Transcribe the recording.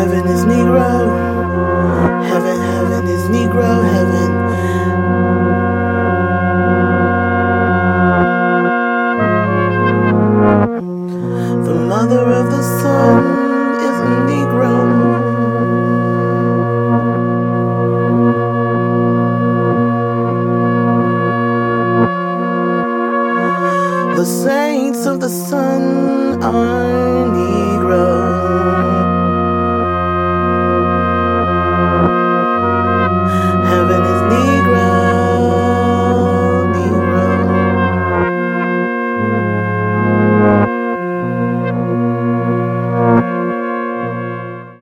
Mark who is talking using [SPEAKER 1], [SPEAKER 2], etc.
[SPEAKER 1] Heaven is Negro. Heaven is Negro heaven. The mother of the sun is a Negro. The saints of the sun are Negro.